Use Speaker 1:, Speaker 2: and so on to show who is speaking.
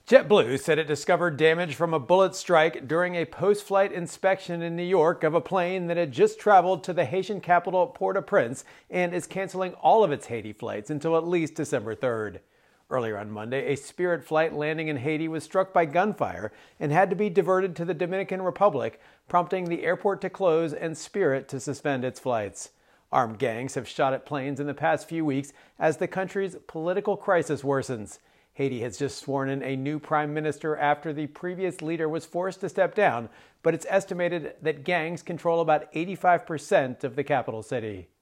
Speaker 1: JetBlue said it discovered damage from a bullet strike during a post-flight inspection in New York of a plane that had just traveled to the Haitian capital Port-au-Prince and is canceling all of its Haiti flights until at least December 3rd. Earlier on Monday, a Spirit flight landing in Haiti was struck by gunfire and had to be diverted to the Dominican Republic, prompting the airport to close and Spirit to suspend its flights. Armed gangs have shot at planes in the past few weeks as the country's political crisis worsens. Haiti has just sworn in a new prime minister after the previous leader was forced to step down, but it's estimated that gangs control about 85% of the capital city.